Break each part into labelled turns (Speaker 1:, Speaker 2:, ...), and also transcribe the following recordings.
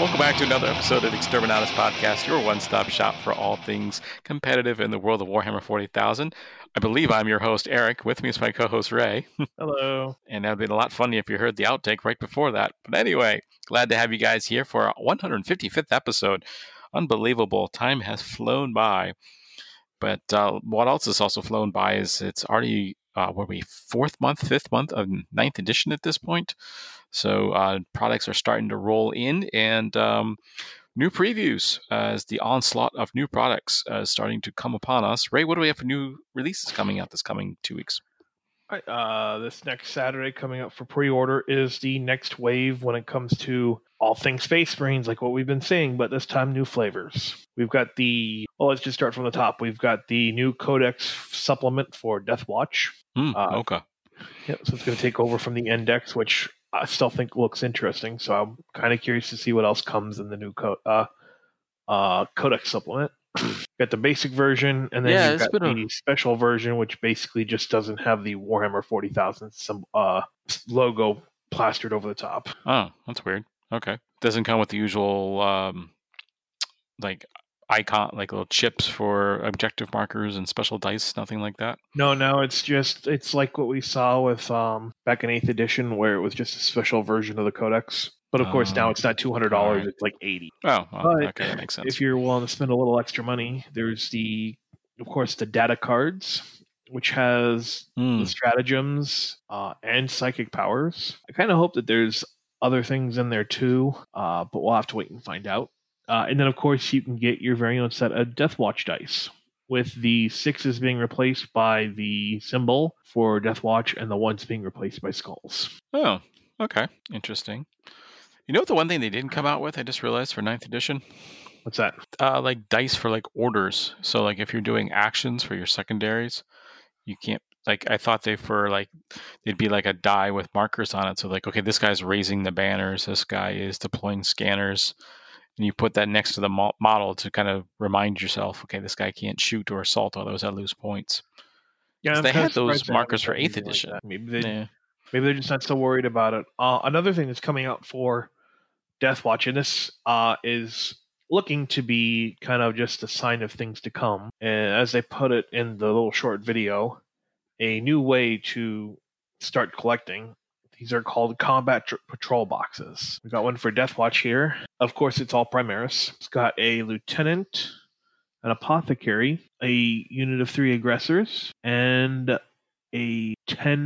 Speaker 1: Welcome back to another episode of Exterminatus Podcast, your one-stop shop for all things competitive in the world of Warhammer 40,000. I believe I'm your host, Eric. With me is my co-host, Ray.
Speaker 2: Hello.
Speaker 1: And that would have been a lot funny if you heard the outtake right before that. But anyway, glad to have you guys here for our 155th episode. Unbelievable. Time has flown by. But what else has also flown by is it's already, fifth month of 9th edition at this point. So products are starting to roll in, and new previews as the onslaught of new products is starting to come upon us. Ray, what do we have for new releases coming out this coming 2 weeks?
Speaker 2: All right, this next Saturday coming up for pre-order is the next wave when it comes to all things Space Marines, like what we've been saying, but this time new flavors. We've got let's just start from the top. We've got the new Codex supplement for Death Watch.
Speaker 1: Okay.
Speaker 2: Yeah, so it's going to take over from the Index, which I still think looks interesting. So I'm kind of curious to see what else comes in the new Codex supplement. Got the basic version, and then you've got the special version, which basically just doesn't have the Warhammer 40,000 logo plastered over the top.
Speaker 1: Oh, that's weird. Okay. Doesn't come with the usual icon, like little chips for objective markers and special dice, nothing like that?
Speaker 2: No, it's like what we saw with back in 8th edition, where it was just a special version of the Codex. But of course, now it's not $200; right. It's like $80.
Speaker 1: Oh, well, okay, that makes sense.
Speaker 2: If you're willing to spend a little extra money, there's of course, the data cards, which has the stratagems and psychic powers. I kind of hope that there's other things in there too, but we'll have to wait and find out. And then, of course, you can get your very own set of Deathwatch dice, with the 6s being replaced by the symbol for Deathwatch and the 1s being replaced by skulls.
Speaker 1: Oh, okay. Interesting. You know what the one thing they didn't come out with, I just realized, for 9th edition?
Speaker 2: What's that?
Speaker 1: Like dice for like orders. So like if you're doing actions for your secondaries, you can't, like, I thought they'd be like a die with markers on it. So like, okay, this guy's raising the banners, this guy is deploying scanners. And you put that next to the model to kind of remind yourself, okay, this guy can't shoot or assault, although I lose points. Yeah, they had those markers for 8th edition.
Speaker 2: Like maybe they're just not so worried about it. Another thing that's coming out for Deathwatch, and this is looking to be kind of just a sign of things to come. And as they put it in the little short video, a new way to start collecting. These are called combat patrol boxes. We've got one for Deathwatch here. Of course, it's all Primaris. It's got a lieutenant, an apothecary, a unit of 3 aggressors, and a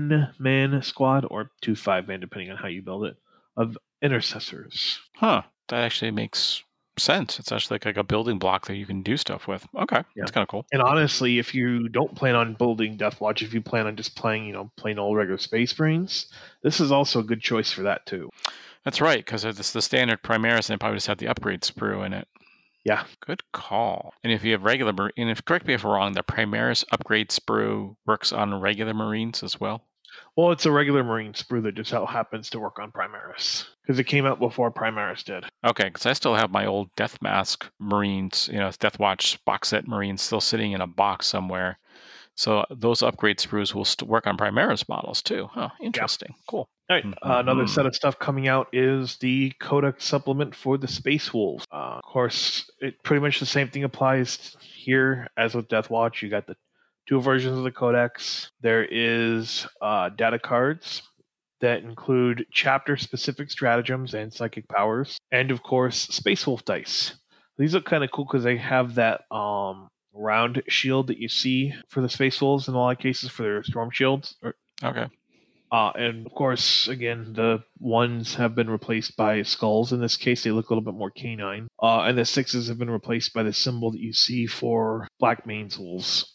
Speaker 2: 10-man squad, or 2 5-man, depending on how you build it, of intercessors.
Speaker 1: Huh. That actually makes sense. It's actually like a building block that you can do stuff with. Okay. That's kind of cool.
Speaker 2: And honestly, if you don't plan on building Deathwatch, if you plan on just playing, plain old regular Space Marines, this is also a good choice for that too.
Speaker 1: That's right, because it's the standard Primaris, and it probably just have the upgrade sprue in it.
Speaker 2: Yeah.
Speaker 1: Good call. And if you have correct me if I'm wrong, the Primaris upgrade sprue works on regular Marines as well?
Speaker 2: Well, it's a regular Marine sprue that just happens to work on Primaris, because it came out before Primaris did.
Speaker 1: Okay, because I still have my old Death Mask Marines, Deathwatch box set Marines still sitting in a box somewhere. So those upgrade sprues will work on Primaris models too. Oh, interesting. Yeah. Cool.
Speaker 2: All right, another set of stuff coming out is the Codex supplement for the Space Wolves. Of course, pretty much the same thing applies here as with Deathwatch. You got the 2 versions of the Codex. There is data cards that include chapter-specific stratagems and psychic powers. And, of course, Space Wolf dice. These look kind of cool because they have that round shield that you see for the Space Wolves in a lot of cases for their storm shields.
Speaker 1: Okay.
Speaker 2: And, of course, again, the 1s have been replaced by skulls. In this case, they look a little bit more canine. And the 6s have been replaced by the symbol that you see for Black Manes Wolves.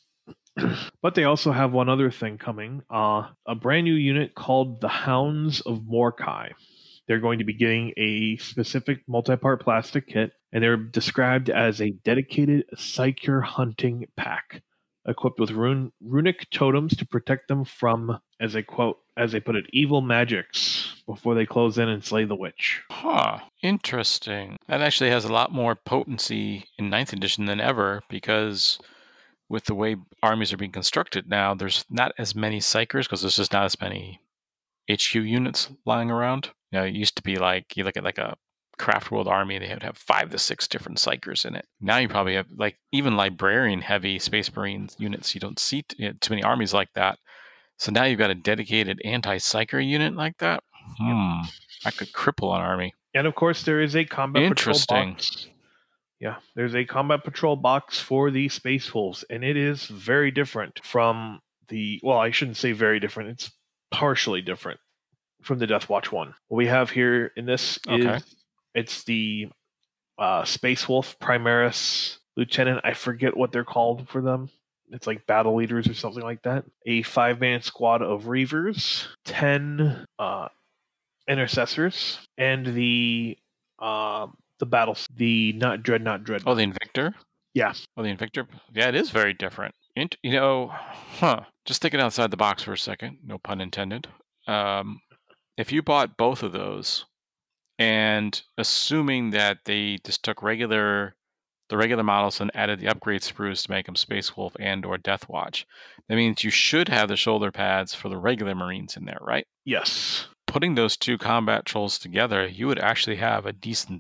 Speaker 2: But they also have one other thing coming, a brand new unit called the Hounds of Morkai. They're going to be getting a specific multi-part plastic kit, and they're described as a dedicated Psyker hunting pack, equipped with runic totems to protect them from, as they put it, evil magics before they close in and slay the witch.
Speaker 1: Huh. Interesting. That actually has a lot more potency in 9th edition than ever, because with the way armies are being constructed now, there's not as many Psykers because there's just not as many HQ units lying around. It used to be like, you look at like a Craft World army, they would have 5 to 6 different psychers in it. Now you probably have like even librarian heavy Space Marine units. You don't see too many armies like that. So now you've got a dedicated anti-psyker unit like that. That could cripple an army.
Speaker 2: And of course, there is a combat patrol
Speaker 1: Interesting.
Speaker 2: box. Yeah, there's a combat patrol box for the Space Wolves, and it is very different from the. Well, I shouldn't say very different. It's partially different from the Death Watch one. What we have here in this
Speaker 1: Okay.
Speaker 2: is it's the Space Wolf Primaris Lieutenant. I forget what they're called for them. It's like battle leaders or something like that. A 5-man squad of Reavers, 10 intercessors, and the battle, the not Dreadnought.
Speaker 1: Oh, the Invictor?
Speaker 2: Yeah.
Speaker 1: Oh, the Invictor? Yeah, it is very different. Just thinking outside the box for a second, no pun intended. If you bought both of those, and assuming that they just took the regular models and added the upgrade sprues to make them Space Wolf and or Death Watch, that means you should have the shoulder pads for the regular Marines in there, right?
Speaker 2: Yes.
Speaker 1: Putting those two combat trolls together, you would actually have a decent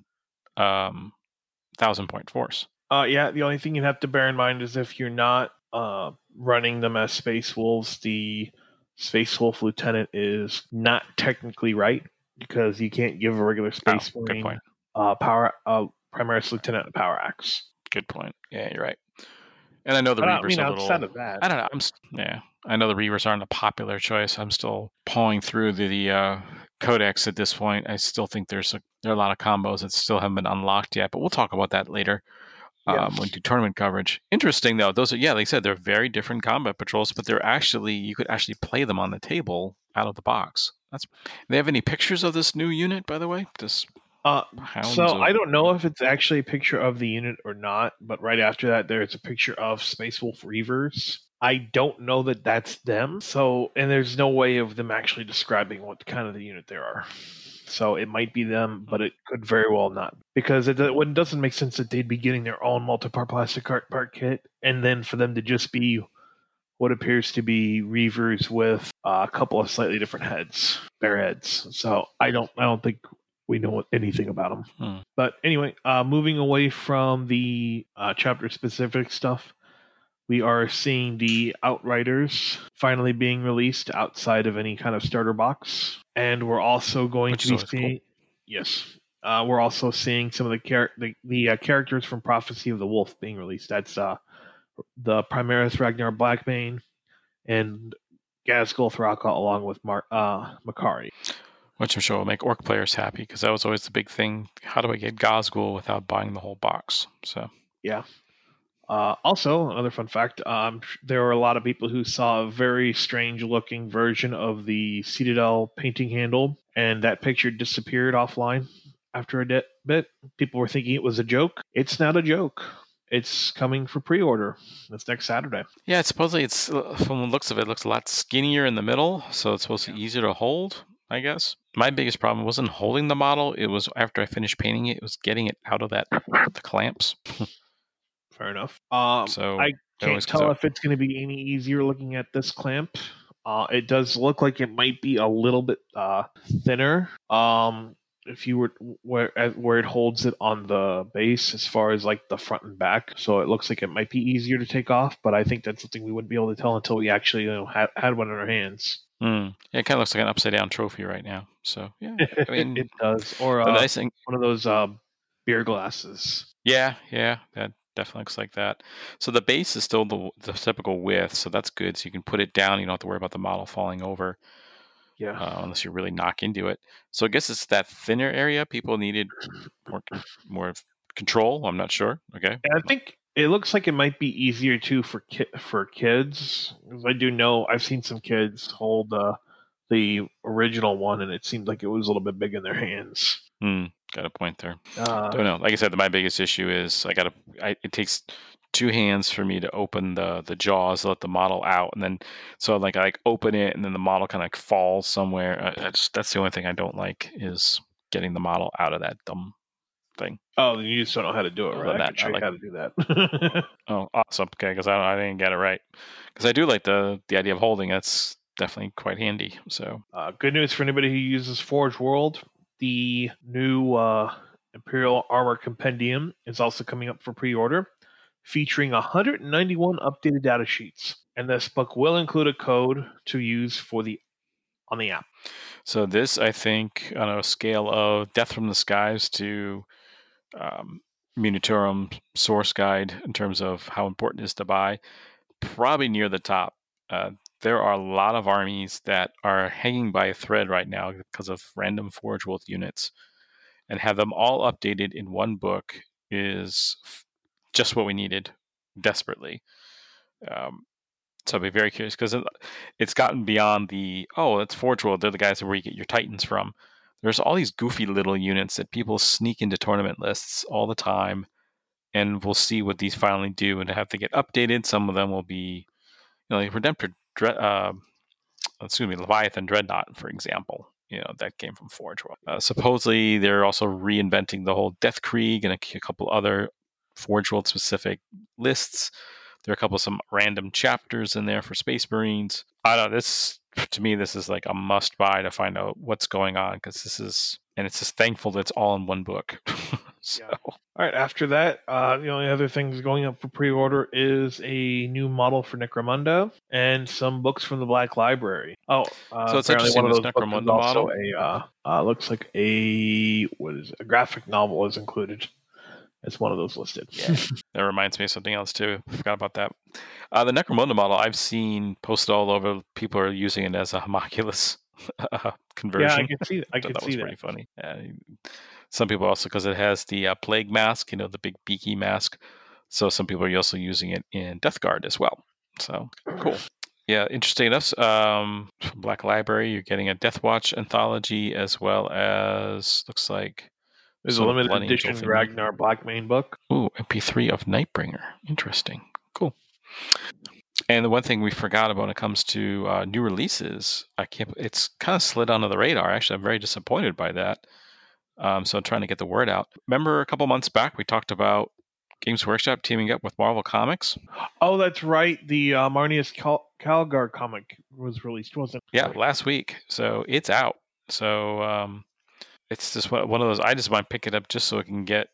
Speaker 1: 1,000-point force.
Speaker 2: Yeah, the only thing you have to bear in mind is if you're not running them as Space Wolves, the Space Wolf Lieutenant is not technically right because you can't give a regular Space Marine Primaris Lieutenant a power axe.
Speaker 1: Good point. Yeah, you're right. And I know the Reavers are a little.
Speaker 2: Outside of that,
Speaker 1: I don't know. I know the Reavers aren't a popular choice. I'm still pawing through the codex at this point. I still think there are a lot of combos that still haven't been unlocked yet, but we'll talk about that later. When we do tournament coverage. Interesting though, those are like I said, they're very different combat patrols, but you could actually play them on the table out of the box. They have any pictures of this new unit, by the way?
Speaker 2: I don't know if it's actually a picture of the unit or not, but right after that, there's a picture of Space Wolf Reavers. I don't know that that's them. And there's no way of them actually describing what kind of the unit they are. So it might be them, but it could very well not. Because it doesn't make sense that they'd be getting their own multi-part plastic part kit, and then for them to just be what appears to be Reavers with a couple of slightly different heads, bare heads. So I don't think we know anything about them. But anyway, moving away from the chapter-specific stuff, we are seeing the Outriders finally being released outside of any kind of starter box. And we're also going to be seeing... Cool. Yes. We're also seeing some of the characters from Prophecy of the Wolf being released. That's the Primaris Ragnar Blackbane and Ghazghkull Thraka along with Makari.
Speaker 1: Which I'm sure will make Orc players happy, because that was always the big thing. How do I get Ghazghkull without buying the whole box? So
Speaker 2: yeah. Also, another fun fact, there were a lot of people who saw a very strange-looking version of the Citadel painting handle, and that picture disappeared offline after a bit. People were thinking it was a joke. It's not a joke. It's coming for pre-order. That's next Saturday.
Speaker 1: Yeah, supposedly it's, from the looks of it, it looks a lot skinnier in the middle, so it's supposed to be easier to hold, I guess. My biggest problem wasn't holding the model. It was after I finished painting it, it was getting it out of the clamps.
Speaker 2: Fair enough.
Speaker 1: So
Speaker 2: I can't tell if it's going to be any easier looking at this clamp. It does look like it might be a little bit thinner. If you were where it holds it on the base, as far as like the front and back, so it looks like it might be easier to take off. But I think that's something we wouldn't be able to tell until we actually had one in our hands.
Speaker 1: Yeah, it kind of looks like an upside down trophy right now. So yeah, I mean,
Speaker 2: it does. Or
Speaker 1: the nice thing,
Speaker 2: one of those beer glasses.
Speaker 1: Yeah, that definitely looks like that. So the base is still the typical width, so that's good. So you can put it down. You don't have to worry about the model falling over.
Speaker 2: Yeah.
Speaker 1: Unless you really knock into it. So I guess it's that thinner area. People needed more control. I'm not sure. Okay.
Speaker 2: And I think it looks like it might be easier too for kids. I do know I've seen some kids hold the original one, and it seemed like it was a little bit big in their hands.
Speaker 1: Got a point there. Don't know. Like I said, my biggest issue is it takes two hands for me to open the jaws, let the model out, and then so I open it, and then the model kind of falls somewhere. That's the only thing I don't like, is getting the model out of that dumb thing.
Speaker 2: Oh, you just don't know how to do it, right? I can show you how to do that.
Speaker 1: Oh, awesome. Okay, because I didn't get it right. Because I do like the idea of holding. That's definitely quite handy. So
Speaker 2: good news for anybody who uses Forge World. The new Imperial Armor Compendium is also coming up for pre-order, featuring 191 updated data sheets. And this book will include a code to use on the app.
Speaker 1: So this, I think, on a scale of Death from the Skies to Munitorum source guide in terms of how important it is to buy, probably near the top. There are a lot of armies that are hanging by a thread right now because of random Forge World units, and have them all updated in one book is just what we needed desperately. So I'll be very curious because it's gotten beyond it's Forge World. They're the guys where you get your Titans from. There's all these goofy little units that people sneak into tournament lists all the time, and we'll see what these finally do and have to get updated. Some of them will be, like Redemptor, Leviathan Dreadnought, for example. That came from Forge World. Supposedly, they're also reinventing the whole Death Krieg and a couple other Forge World specific lists. There are a couple of some random chapters in there for Space Marines. I don't know, to me, this is like a must buy to find out what's going on, because it's just thankful that it's all in one book. So.
Speaker 2: Yeah. All right. After that, the only other things going up for pre-order is a new model for Necromunda and some books from the Black Library. Oh,
Speaker 1: so it's interesting. One of those Necromunda model
Speaker 2: looks like a graphic novel is included. It's one of those listed.
Speaker 1: Yeah. That reminds me of something else too. I forgot about that. The Necromunda model I've seen posted all over. People are using it as a homunculus conversion.
Speaker 2: Yeah, I can see that.
Speaker 1: That was pretty funny. Some people also, because it has the plague mask, the big beaky mask. So some people are also using it in Death Guard as well. So cool. Yeah, interesting enough. From Black Library, you're getting a Death Watch anthology, as well as, looks like,
Speaker 2: there's a limited edition Ragnar Blackmane book.
Speaker 1: Ooh, MP3 of Nightbringer. Interesting. Cool. And the one thing we forgot about when it comes to new releases, it's kind of slid under the radar. Actually, I'm very disappointed by that. So I'm trying to get the word out. Remember a couple months back, we talked about Games Workshop teaming up with Marvel Comics?
Speaker 2: Oh, that's right. The Marneus Calgar comic was released, wasn't it?
Speaker 1: Yeah, last week. So it's out. So it's just one of those, I just want to pick it up just so I can get,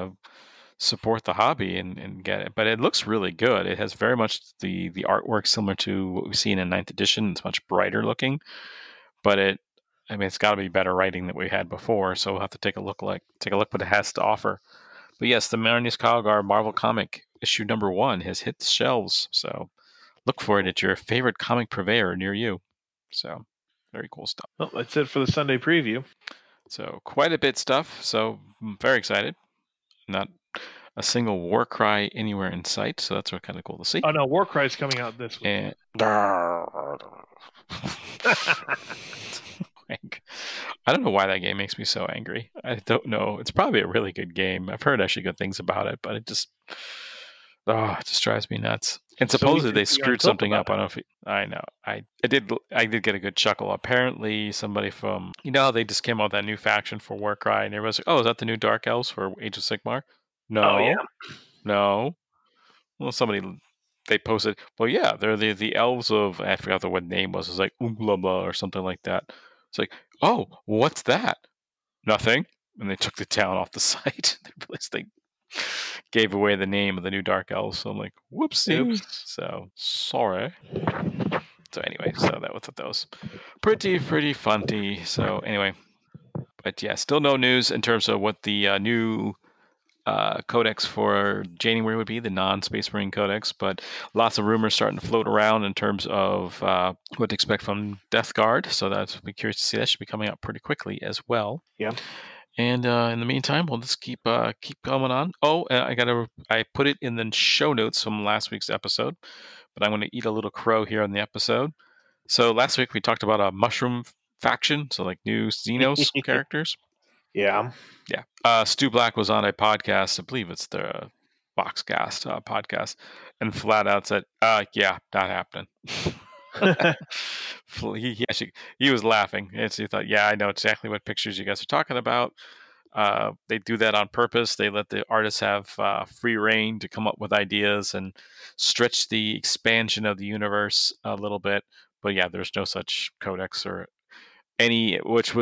Speaker 1: support the hobby and get it. But it looks really good. It has very much the artwork similar to what we've seen in 9th edition. It's much brighter looking. But it's got to be better writing than we had before. So we'll have to take a look what it has to offer. But yes, the Marneus Calgar Marvel comic issue number 1 has hit the shelves. So look for it at your favorite comic purveyor near you. So very cool stuff.
Speaker 2: Well, that's it for the Sunday preview.
Speaker 1: So quite a bit of stuff. So I'm very excited. Not a single Warcry anywhere in sight. So that's kind of cool to see.
Speaker 2: Oh no, Warcry is coming out this week.
Speaker 1: And I don't know why that game makes me so angry. I don't know. It's probably a really good game. I've heard actually good things about it, but it just drives me nuts. And supposedly they screwed something up. I know. I did get a good chuckle. Apparently somebody from, they just came out with that new faction for Warcry, and everybody's like, oh, is that the new Dark Elves for Age of Sigmar? No.
Speaker 2: Oh, yeah.
Speaker 1: No. Well, they posted, well, yeah, they're the elves of, I forgot what name was. It was like Umblaba or something like that. It's like, oh, what's that? Nothing. And they took the town off the site. They realized they gave away the name of the new Dark Elves. So I'm like, whoopsie. Oops. So sorry. So anyway, so that was those. Pretty funny. So anyway, but yeah, still no news in terms of what the new codex for January would be, the non-Space Marine codex, but lots of rumors starting to float around in terms of what to expect from Death Guard. So that's be curious to see. That should be coming out pretty quickly as well.
Speaker 2: Yeah.
Speaker 1: And in the meantime, we'll just keep going on. Oh, I put it in the show notes from last week's episode, but I'm going to eat a little crow here on the episode. So last week we talked about a mushroom faction, so like new Xenos characters.
Speaker 2: Yeah.
Speaker 1: Stu Black was on a podcast, I believe it's the Boxcast podcast, and flat out said, yeah, not happening. He was laughing. And so he thought, yeah, I know exactly what pictures you guys are talking about. They do that on purpose. They let the artists have free reign to come up with ideas and stretch the expansion of the universe a little bit. But yeah, there's no such codex or any, which was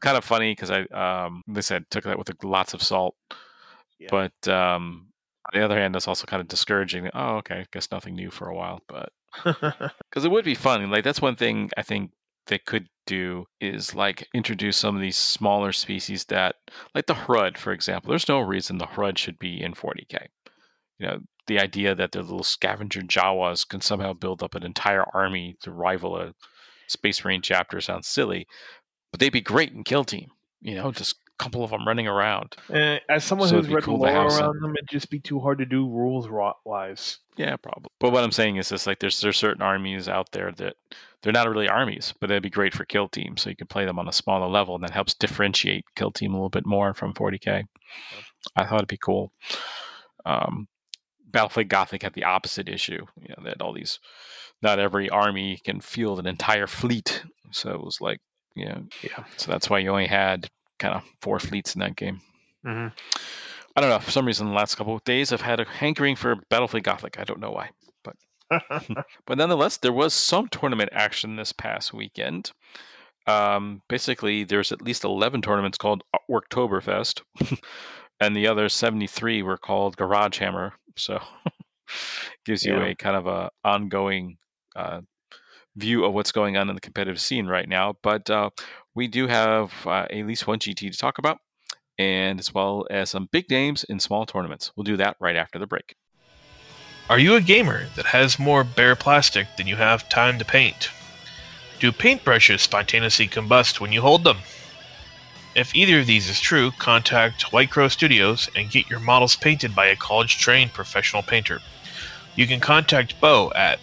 Speaker 1: kind of funny because they said took that with lots of salt.
Speaker 2: Yeah.
Speaker 1: But on the other hand, that's also kind of discouraging. Oh, okay, I guess nothing new for a while. But because it would be fun. Like that's one thing I think they could do is like introduce some of these smaller species that, like the Hrud, for example. There's no reason the Hrud should be in 40K. You know, the idea that the little scavenger Jawas can somehow build up an entire army to rival a Space Marine chapter sounds silly, but they'd be great in Kill Team. You know, just a couple of them running around.
Speaker 2: As someone
Speaker 1: So
Speaker 2: who's
Speaker 1: it'd be
Speaker 2: read
Speaker 1: cool to
Speaker 2: lore
Speaker 1: have some.
Speaker 2: around them, it'd just be too hard to do rules wise.
Speaker 1: Yeah, probably. But what I'm saying is this: like, there's certain armies out there that they're not really armies, but they'd be great for Kill Team. So you can play them on a smaller level, and that helps differentiate Kill Team a little bit more from 40K. I thought it'd be cool. Battlefield Gothic had the opposite issue. You know, they had all these. Not every army can field an entire fleet, so it was like, yeah. So that's why you only had kind of 4 fleets in that game.
Speaker 2: Mm-hmm.
Speaker 1: I don't know. For some reason, the last couple of days, I've had a hankering for Battlefield Gothic. I don't know why, but but nonetheless, there was some tournament action this past weekend. Basically, there's at least 11 tournaments called Worktoberfest, and the other 73 were called Garage Hammer. So gives you a kind of a ongoing view of what's going on in the competitive scene right now. But we do have at least one GT to talk about, and as well as some big names in small tournaments. We'll do that right after the break.
Speaker 3: Are you a gamer that has more bare plastic than you have time to paint? Do paintbrushes spontaneously combust when you hold them? If either of these is true, contact White Crow Studios and get your models painted by a college-trained professional painter. You can contact Bo at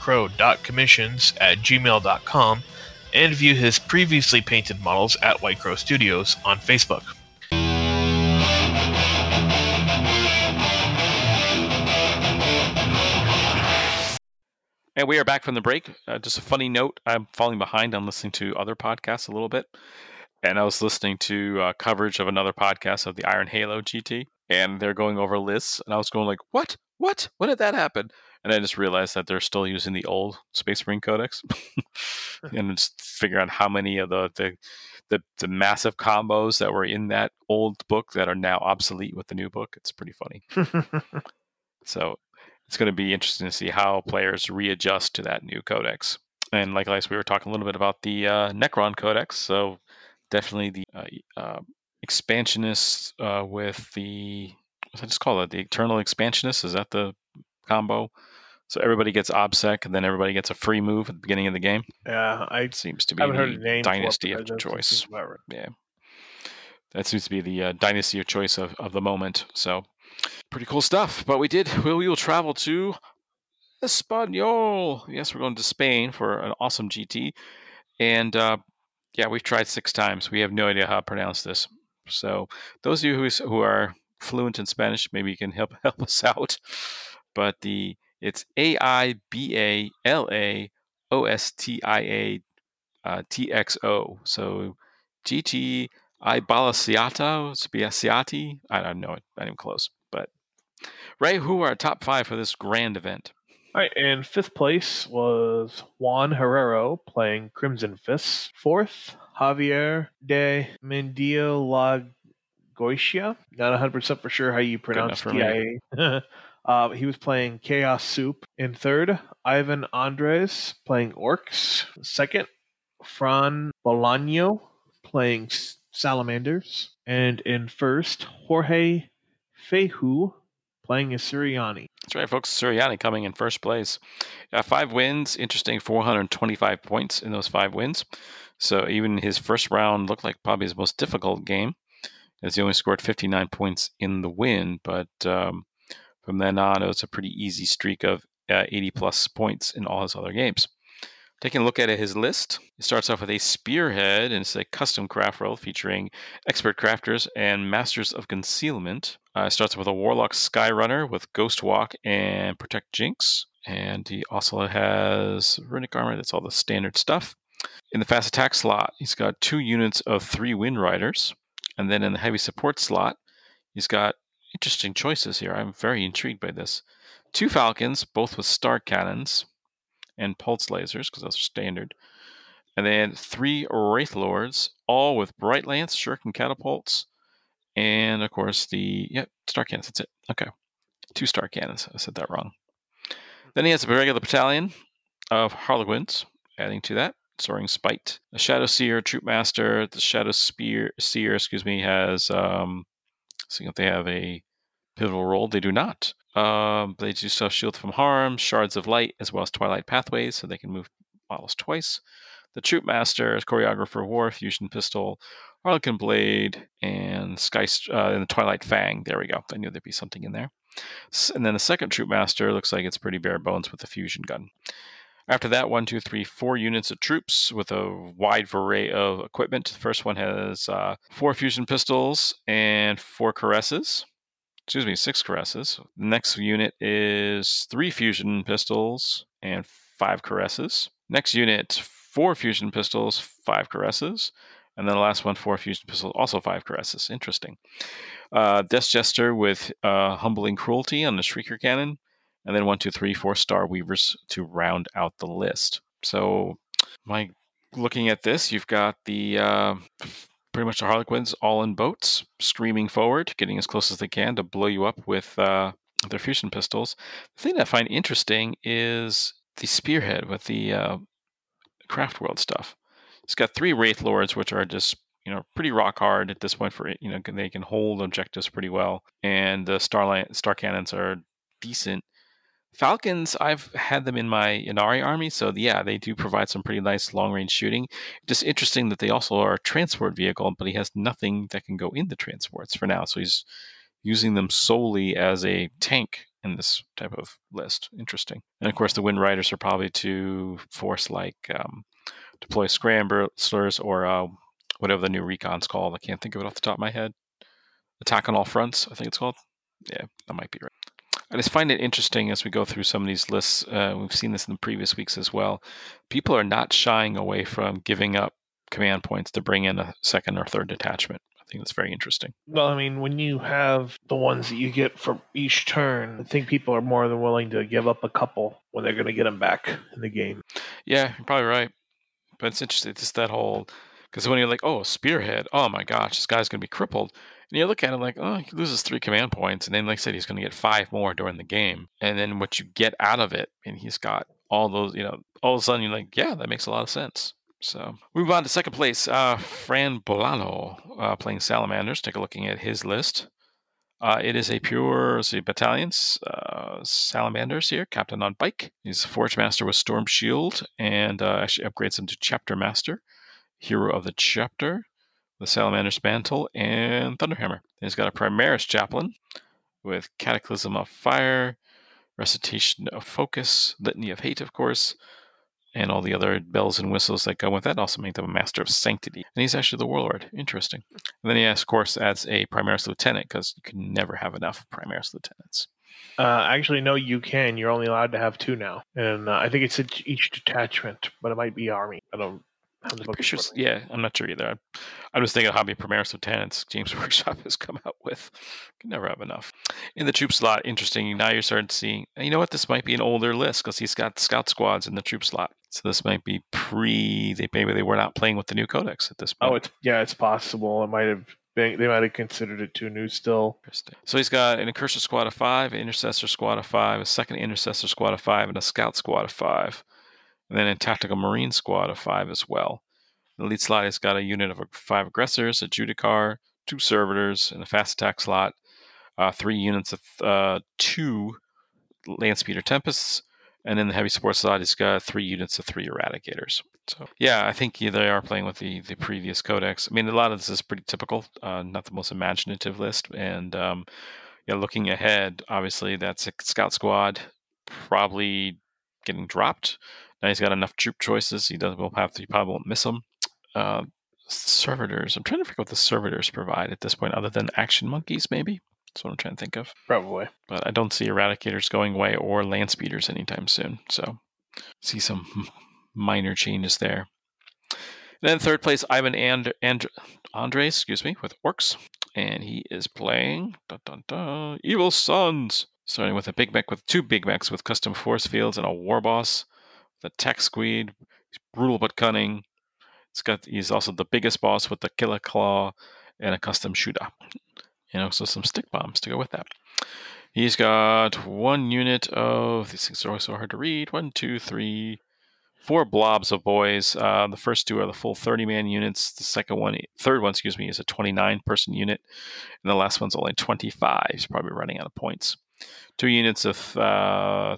Speaker 3: whitecrow.commissions@gmail.com and view his previously painted models at White Crow Studios on Facebook.
Speaker 1: And we are back from the break. Just a funny note, I'm falling behind on listening to other podcasts a little bit. And I was listening to coverage of another podcast of the Iron Halo GT, and they're going over lists, and I was going like, what? When did that happen? And I just realized that they're still using the old Space Marine Codex, and just figure out how many of the massive combos that were in that old book that are now obsolete with the new book. It's pretty funny. So it's going to be interesting to see how players readjust to that new codex. And likewise, we were talking a little bit about the Necron Codex, so definitely the expansionists with the, what's I just call it? The Eternal Expansionists? Is that the combo? So everybody gets OBSEC, and then everybody gets a free move at the beginning of the game.
Speaker 2: Yeah,
Speaker 1: it seems to be the dynasty of choice.
Speaker 2: Right.
Speaker 1: Yeah, that seems to be the dynasty of choice of the moment. So pretty cool stuff. But we will travel to Espanol. Yes, we're going to Spain for an awesome GT. And yeah, we've tried 6 times. We have no idea how to pronounce this. So those of you who are fluent in Spanish, maybe you can help us out. But it's AIBALAOSTIA TXO. GT Spiaciati. I don't know it. Not even close. But Ray, who are our top 5 for this grand event?
Speaker 2: All right, and 5th place was Juan Herrero playing Crimson Fists. 4th, Javier de Mendia Lagoitia. Not 100% for sure how you pronounce TIA. He was playing Chaos Soup. In 3rd, Ivan Andres playing Orcs. 2nd, Fran Bolaño playing Salamanders. And in 1st, Jorge Fehu playing Suriani.
Speaker 1: That's right, folks. Suriani coming in first place. 5 wins. Interesting, 425 points in those 5 wins. So even his first round looked like probably his most difficult game, as he only scored 59 points in the win. But from then on, it was a pretty easy streak of 80-plus points in all his other games. Taking a look at his list, it starts off with a Spearhead, and it's a custom craft roll featuring Expert Crafters and Masters of Concealment. It starts with a Warlock Skyrunner with Ghost Walk and Protect Jinx. And he also has Runic Armor. That's all the standard stuff. In the Fast Attack slot, he's got 2 units of 3 Wind Riders. And then in the Heavy Support slot, he's got interesting choices here. I'm very intrigued by this. 2 Falcons, both with Star Cannons and Pulse Lasers, because those are standard. And then 3 Wraith Lords, all with Bright Lance, Shuriken Catapults, and of course Star Cannons. That's it. Okay. 2 Star Cannons. I said that wrong. Then he has a regular battalion of Harlequins, adding to that. Soaring Spite. The Shadow Seer, Troop Master, the Shadow Seer, has, seeing if they have a pivotal role. They do not. They do still have Shield from Harm, Shards of Light, as well as Twilight Pathways, so they can move models twice. The Troop Master is Choreographer War, Fusion Pistol, Harlequin Blade, and and the Twilight Fang. There we go. I knew there'd be something in there. And then the second Troop Master looks like it's pretty bare bones with the fusion gun. After that, 4 units of troops with a wide array of equipment. The first one has 4 fusion pistols and 4 caresses. 6 caresses. The next unit is 3 fusion pistols and 5 caresses. Next unit, 4 fusion pistols, 5 caresses. And then the last one, 4 fusion pistols, also 5 caresses. Interesting. Death Jester with Humbling Cruelty on the Shrieker Cannon. And then 4 Star Weavers to round out the list. So, looking at this, you've got the pretty much the Harlequins all in boats, screaming forward, getting as close as they can to blow you up with their fusion pistols. The thing that I find interesting is the Spearhead with the Craft World stuff. It's got 3 Wraith Lords, which are just pretty rock hard at this point. For they can hold objectives pretty well, and the Star Cannons are decent. Falcons, I've had them in my Inari army, so yeah, they do provide some pretty nice long-range shooting. Just interesting that they also are a transport vehicle, but he has nothing that can go in the transports for now, so he's using them solely as a tank in this type of list. Interesting. And of course, the Wind Riders are probably to force deploy scramblers or whatever the new recon's called. I can't think of it off the top of my head. Attack on all fronts, I think it's called. Yeah, that might be right. I just find it interesting as we go through some of these lists. We've seen this in the previous weeks as well. People are not shying away from giving up command points to bring in a second or third detachment. I think that's very interesting.
Speaker 2: Well, I mean, when you have the ones that you get from each turn, I think people are more than willing to give up a couple when they're going to get them back in the game.
Speaker 1: Yeah, you're probably right. But it's interesting, just that whole... Because when you're like, oh, Spearhead, oh my gosh, this guy's going to be crippled. And you look at him like, oh, he loses 3 command points. And then, like I said, he's going to get 5 more during the game. And then what you get out of it, and he's got all those, all of a sudden you're like, yeah, that makes a lot of sense. So we move on to second place. Fran Bolano playing Salamanders. Take a looking at his list. It is a pure battalions, Salamanders here, Captain on Bike. He's a Forge Master with Storm Shield, and actually upgrades him to Chapter Master. Hero of the Chapter, the Salamander's Mantle, and Thunderhammer. He's got a Primaris Chaplain with Cataclysm of Fire, Recitation of Focus, Litany of Hate, of course, and all the other bells and whistles that go with that. Also make them a Master of Sanctity. And he's actually the Warlord. Interesting. And then he, of course, adds a Primaris Lieutenant, because you can never have enough Primaris Lieutenants.
Speaker 2: Actually, no, you can. You're only allowed to have 2 now. And I think it's each detachment, but it might be Army. I don't...
Speaker 1: I'm sure, yeah, I'm not sure either. I'm just thinking of how many Primaris Lieutenants Games Workshop has come out with. Can never have enough. In the troop slot, interesting. Now you're starting to see, you know what, this might be an older list because he's got scout squads in the troop slot. So this might be maybe they were not playing with the new codex at this point.
Speaker 2: Oh, it's possible. It might have been, they might have considered it too new still.
Speaker 1: So he's got an Incursion squad of 5, an Intercessor squad of 5, a second Intercessor squad of 5, and a Scout squad of 5. And then a Tactical Marine squad of 5 as well. The lead slot has got a unit of 5 Aggressors, a Judicar, 2 Servitors, and a Fast Attack slot. 3 units of 2 Landspeeder Tempests. And in the Heavy Support slot, it's got 3 units of 3 Eradicators. So, yeah, I think they are playing with the previous codex. I mean, a lot of this is pretty typical, not the most imaginative list. And looking ahead, obviously, that's a Scout Squad probably getting dropped. Now he's got enough troop choices. He probably won't miss them. Servitors. I'm trying to figure out what the Servitors provide at this point, other than Action Monkeys, maybe. That's what I'm trying to think of.
Speaker 2: Probably.
Speaker 1: But I don't see Eradicators going away or Landspeeders anytime soon. So, see some minor changes there. And then third place, Ivan Andres, with Orcs. And he is playing Evil Sons. Starting with a big mech with 2 big mechs with custom force fields and a war boss. The Tech Squeed. He's brutal but cunning. He's also the biggest boss with the Killer Claw and a custom shooter. And also some stick bombs to go with that. He's got 1 unit of, these things are so hard to read, 1, 2, 3, 4 blobs of boys. The first 2 are the full 30-man units. The third one, is a 29-person unit. And the last one's only 25. He's probably running out of points. 2 units of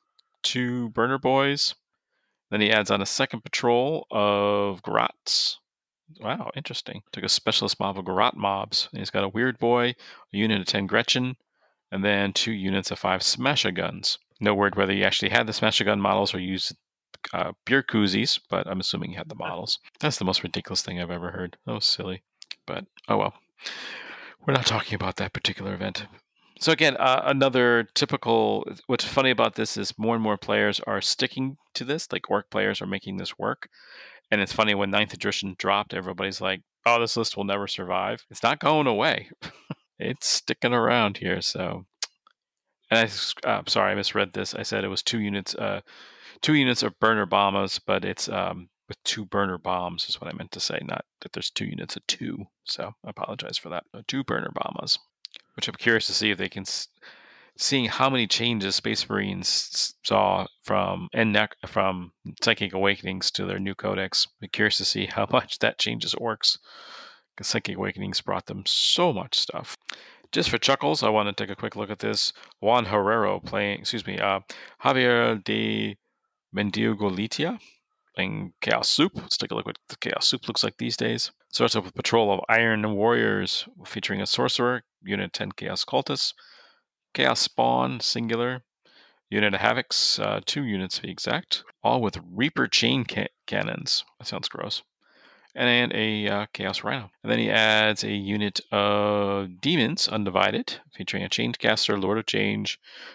Speaker 1: 2 burner boys. Then he adds on a second patrol of Garrots. Wow, interesting. Took a specialist mob of Garrot mobs. And he's got a Weird Boy, a unit of 10 Gretchen, and then 2 units of 5 Smasher Guns. No word whether he actually had the Smasher Gun models or used beer koozies, but I'm assuming he had the models. That's the most ridiculous thing I've ever heard. That was silly. But, oh well. We're not talking about that particular event. So again, another typical, what's funny about this is more and more players are sticking to this, like Orc players are making this work. And it's funny, when 9th edition dropped, everybody's like, oh, this list will never survive. It's not going away. It's sticking around here, so. And sorry, I misread this. I said it was 2 units of burner bombers, but it's with 2 burner bombs is what I meant to say, not that there's 2 units of 2. So I apologize for that. 2 burner bombers, which I'm curious to see if they can, seeing how many changes Space Marines saw from Psychic Awakenings to their new codex. I'm curious to see how much that changes Orcs, because Psychic Awakenings brought them so much stuff. Just for chuckles, I want to take a quick look at this. Juan Herrero Javier de Mendiogolitia playing Chaos Soup. Let's take a look at what the Chaos Soup looks like these days. Starts up with Patrol of Iron Warriors, featuring a Sorcerer, Unit 10 Chaos Cultists, Chaos Spawn, singular, Unit of Havocs, 2 units to be exact, all with Reaper Chain Cannons. That sounds gross. And a Chaos Rhino. And then he adds a unit of Demons, Undivided, featuring a Chained Caster, Lord of Change,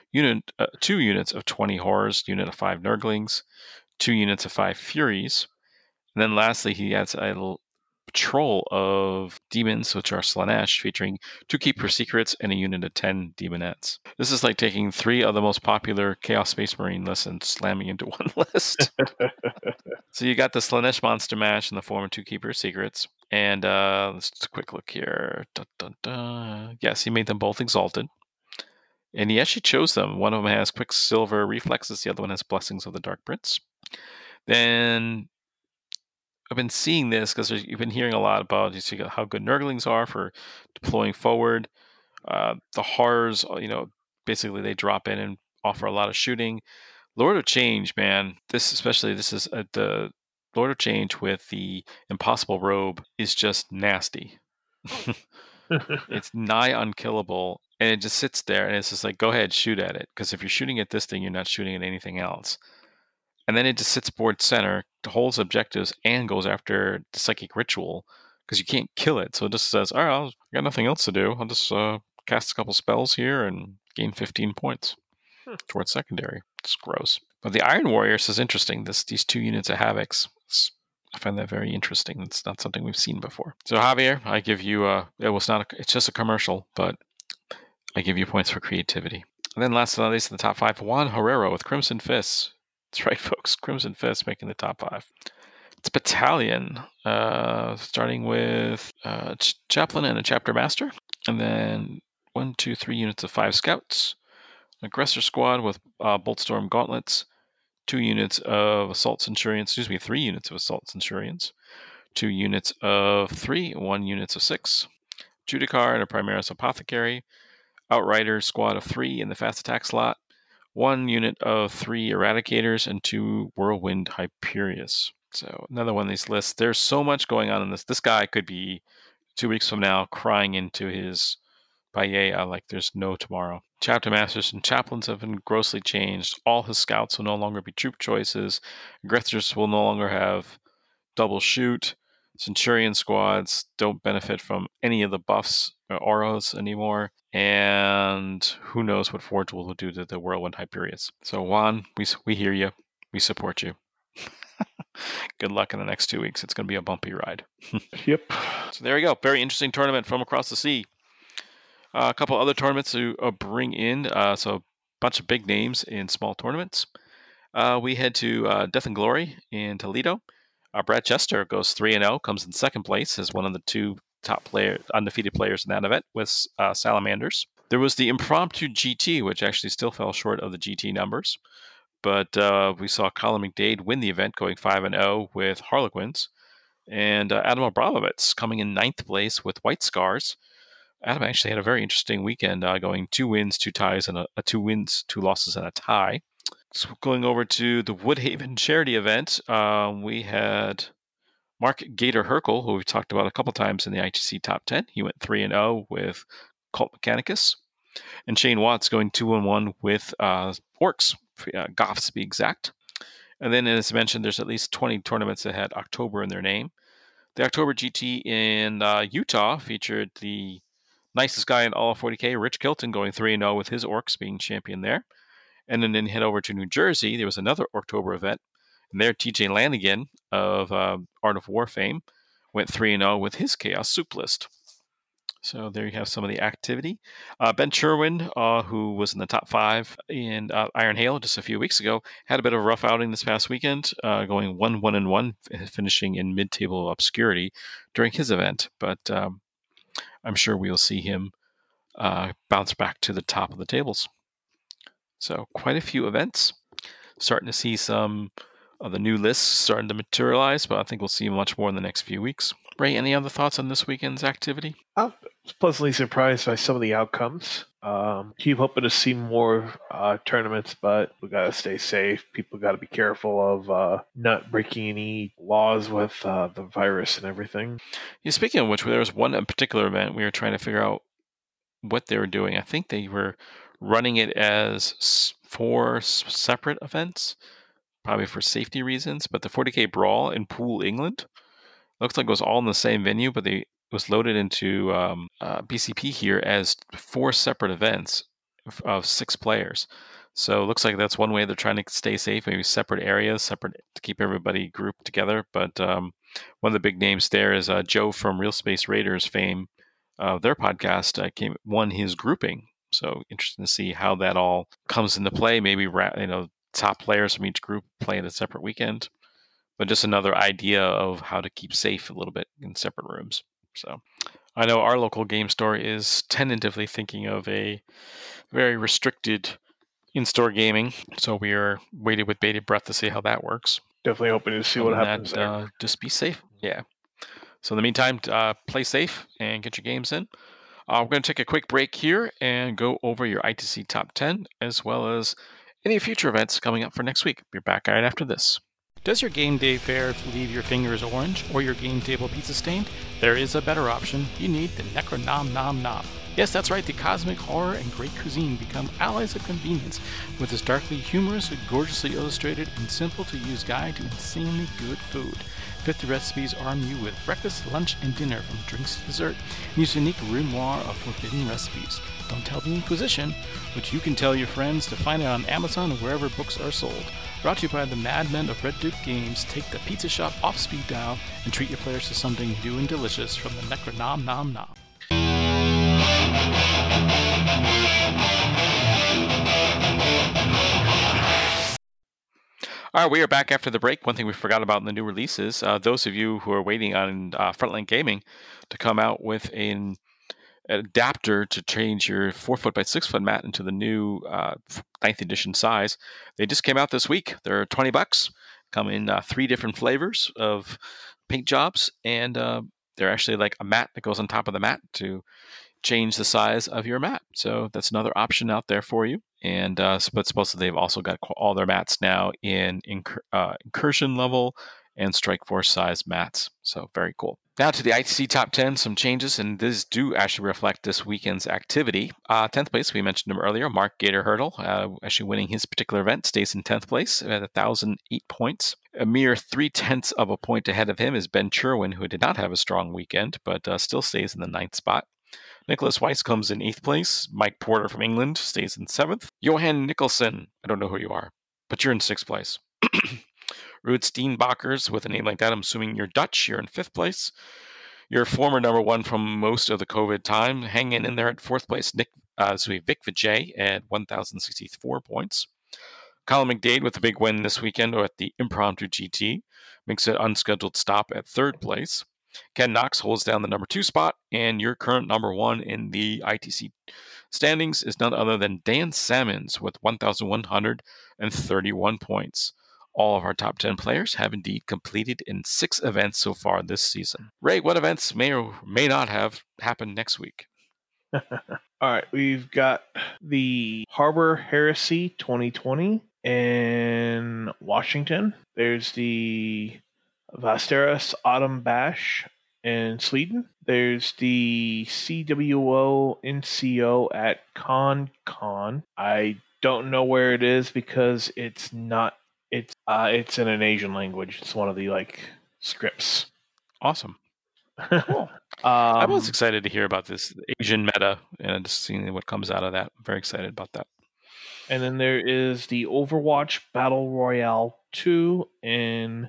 Speaker 1: 2 units of 20 Horrors, unit of 5 Nurglings, 2 units of 5 Furies. And then lastly, he adds a little patrol of demons, which are Slaanesh, featuring 2 Keeper Secrets and a unit of 10 Demonettes. This is like taking 3 of the most popular Chaos Space Marine lists and slamming into one list. So you got the Slaanesh Monster Mash in the form of 2 Keeper Secrets. And let's just a quick look here. Yes, he made them both Exalted. And he actually chose them. One of them has Quicksilver Reflexes. The other one has Blessings of the Dark Prince. Then I've been seeing this because you've been hearing a lot about how good Nurglings are for deploying forward. The Horrors, basically they drop in and offer a lot of shooting. Lord of Change, man, this is the Lord of Change with the Impossible Robe is just nasty. It's nigh unkillable, and it just sits there, and it's just like, go ahead, shoot at it, because if you're shooting at this thing, you're not shooting at anything else. And then it just sits board center, holds objectives, and goes after the Psychic Ritual, because you can't kill it. So it just says, all right, I got nothing else to do. I'll just cast a couple spells here and gain 15 points towards secondary. It's gross. But the Iron Warriors is interesting. These 2 units of Havocs, I find that very interesting. It's not something we've seen before. So Javier, I give you it's just a commercial, but I give you points for creativity. And then last but not least in the top 5, Juan Herrero with Crimson Fists. That's right, folks. Crimson Fists making the top 5. It's Battalion, starting with Chaplain and a Chapter Master. And then 1, 2, 3 units of 5 Scouts. Aggressor Squad with Boltstorm Gauntlets. 2 units of Assault Centurions. 3 units of Assault Centurions. 2 units of 3, 1 units of 6. Judicar and a Primaris Apothecary. Outrider Squad of 3 in the Fast Attack slot. 1 unit of 3 Eradicators and 2 Whirlwind Hyperius. So another one of these lists. There's so much going on in this. This guy could be 2 weeks from now crying into his Paella like there's no tomorrow. Chapter Masters and Chaplains have been grossly changed. All his Scouts will no longer be troop choices. Aggressors will no longer have double shoot. Centurion squads don't benefit from any of the buffs or auras anymore. And who knows what Forge will do to the Whirlwind Hyperius. So Juan, we hear you. We support you. Good luck in the next 2 weeks. It's going to be a bumpy ride.
Speaker 2: Yep.
Speaker 1: So there you go. Very interesting tournament from across the sea. A couple other tournaments to bring in. So a bunch of big names in small tournaments. We head to Death and Glory in Toledo. Brad Chester goes 3-0, comes in second place as one of the two top undefeated players in that event with Salamanders. There was the impromptu GT, which actually still fell short of the GT numbers. But we saw Colin McDade win the event, going 5-0 with Harlequins. And Adam Abramovitz coming in ninth place with White Scars. Adam actually had a very interesting weekend, going 2 wins, 2 ties, and 2 wins, 2 losses, and a tie. So going over to the Woodhaven charity event, we had Mark Gator Herkel, who we've talked about a couple times in the ITC Top 10. He went 3-0 with Cult Mechanicus. And Shane Watts going 2-1 with Orcs, Goths to be exact. And then, as mentioned, there's at least 20 tournaments that had October in their name. The October GT in Utah featured the nicest guy in all of 40K, Rich Kilton, going 3-0 with his Orcs being champion there. And then head over to New Jersey. There was another October event. And there, TJ Lanigan of Art of War fame went 3-0 with his Chaos Soup list. So there you have some of the activity. Ben Sherwin, who was in the top 5 in Iron Hail just a few weeks ago, had a bit of a rough outing this past weekend, going 1-1-1, finishing in mid-table obscurity during his event. But I'm sure we'll see him bounce back to the top of the tables. So quite a few events. Starting to see some of the new lists starting to materialize, but I think we'll see much more in the next few weeks. Ray, any other thoughts on this weekend's activity?
Speaker 2: I was pleasantly surprised by some of the outcomes. Keep hoping to see more tournaments, but we got to stay safe. People got to be careful of not breaking any laws with the virus and everything.
Speaker 1: Yeah, speaking of which, there was one particular event we were trying to figure out what they were doing. I think they were running it as 4 separate events, probably for safety reasons, but the 40K Brawl in Poole, England, looks like it was all in the same venue, but it was loaded into BCP here as 4 separate events of 6 players. So it looks like that's one way they're trying to stay safe, maybe separate areas, separate to keep everybody grouped together. But one of the big names there is Joe from Real Space Raiders fame. Their podcast won his grouping. So interesting to see how that all comes into play. Maybe top players from each group play in a separate weekend. But just another idea of how to keep safe a little bit in separate rooms. So I know our local game store is tentatively thinking of a very restricted in-store gaming. So we are waiting with bated breath to see how that works.
Speaker 2: Definitely hoping to see what happens there.
Speaker 1: Just be safe. Yeah. So in the meantime, play safe and get your games in. We're going to take a quick break here and go over your ITC Top 10, as well as any future events coming up for next week. We're back right after this. Does your game day fare leave your fingers orange or your game table pizza stained? There is a better option. You need the Necro Nom Nom Nom. Yes, that's right, the cosmic horror and great cuisine become allies of convenience with this darkly humorous, gorgeously illustrated, and simple-to-use guide to insanely good food. 50 recipes arm you with breakfast, lunch, and dinner from drinks to dessert, and use unique grimoire of forbidden recipes. Don't tell the Inquisition, which you can tell your friends to find it on Amazon or wherever books are sold. Brought to you by the madmen of Red Duke Games, take the pizza shop off speed dial and treat your players to something new and delicious from the Necro Nom Nom Nom. All right, we are back after the break. One thing we forgot about in the new releases, those of you who are waiting on Frontline Gaming to come out with an adapter to change your 4-foot by 6-foot mat into the new 9th edition size, they just came out this week. They're $20, come in 3 different flavors of paint jobs, and they're actually like a mat that goes on top of the mat to change the size of your mat. So that's another option out there for you. And but supposedly they've also got all their mats now in incursion level and strike force size mats. So very cool. Now to the ITC Top 10, some changes, and these do actually reflect this weekend's activity. 10th place, we mentioned him earlier, Mark Gator Hurdle, actually winning his particular event, stays in 10th place at 1,008 points. A mere 0.3 of a point ahead of him is Ben Sherwin, who did not have a strong weekend, but still stays in the 9th spot. Nicholas Weiss comes in 8th place. Mike Porter from England stays in 7th. Johan Nicholson, I don't know who you are, but you're in 6th place. Ruud Steenbachers, with a name like that, I'm assuming you're Dutch, you're in 5th place. Your former number 1 from most of the COVID time, hanging in there at 4th place. Vic Vijay at 1,064 points. Colin McDade with a big win this weekend at the Impromptu GT. makes it unscheduled stop at third place. Ken Knox holds down the number 2 spot, and your current number 1 in the ITC standings is none other than Dan Salmons with 1,131 points. All of our top 10 players have indeed completed in 6 events so far this season. Ray, what events may or may not have happened next week?
Speaker 2: All right, we've got the Harbor Heresy 2020 in Washington. There's the Vasteras Autumn Bash in Sweden. There's the CWO NCO at ConCon. I don't know where it is because it's not. It's in an Asian language. It's one of the scripts.
Speaker 1: Awesome. Cool. I was excited to hear about this Asian meta and just seeing what comes out of that. I'm very excited about that.
Speaker 2: And then there is the Overwatch Battle Royale 2 in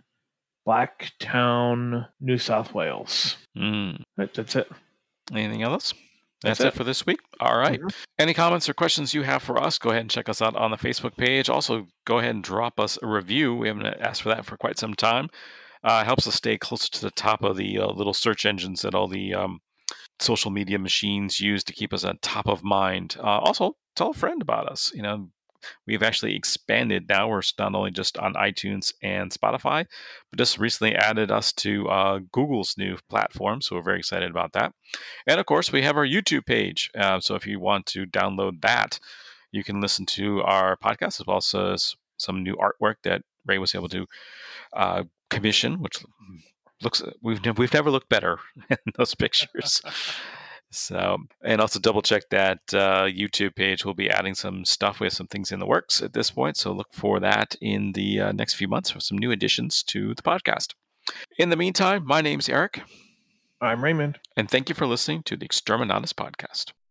Speaker 2: Blacktown, New South Wales. That's it.
Speaker 1: Anything else? That's it for this week. All right. Mm-hmm. Any comments or questions you have for us, go ahead and check us out on the Facebook page. Also, go ahead and drop us a review. We haven't asked for that for quite some time. Helps us stay closer to the top of the little search engines that all the social media machines use to keep us on top of mind. Also, tell a friend about us. We've actually expanded now. We're not only just on iTunes and Spotify, but just recently added us to Google's new platform. So we're very excited about that. And of course, we have our YouTube page. So if you want to download that, you can listen to our podcast as well as some new artwork that Ray was able to commission, which looks we've never looked better in those pictures. So, and also double check that YouTube page. We'll be adding some stuff. We have some things in the works at this point, so look for that in the next few months for some new additions to the podcast. In the meantime, my name's Eric.
Speaker 2: I'm Raymond.
Speaker 1: And thank you for listening to the Exterminatus Podcast.